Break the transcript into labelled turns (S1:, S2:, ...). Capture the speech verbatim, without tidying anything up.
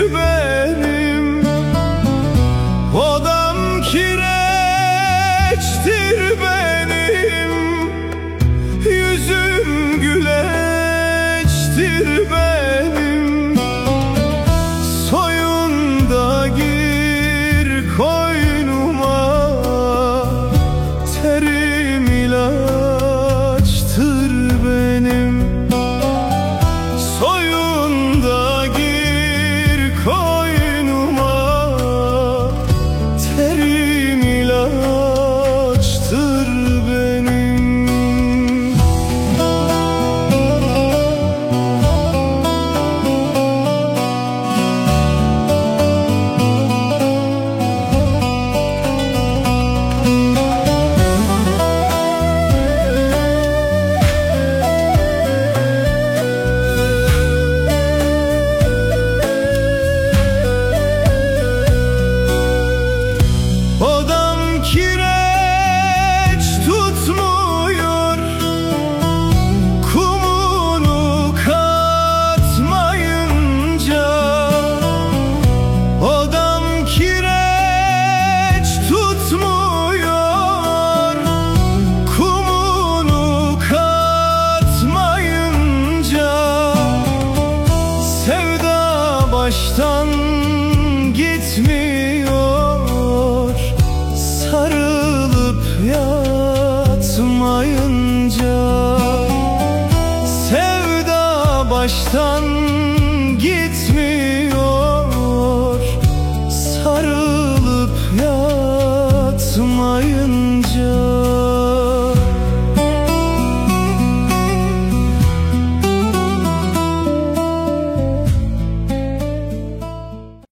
S1: benim. Odam kireçtir benim, yüzüm güleçtir benim. Soyunda gir koynuma, terim ilaçtır benim. Soyunda gir koynuma, terim ilaçtır benim. Odam kireç tutmuyor, kumunu katmayınca. Odam kireç tutmuyor, kumunu katmayınca. Sevda baştan gitmiyor, sarılıp yatmayınca. Sevda baştan gitmiyor,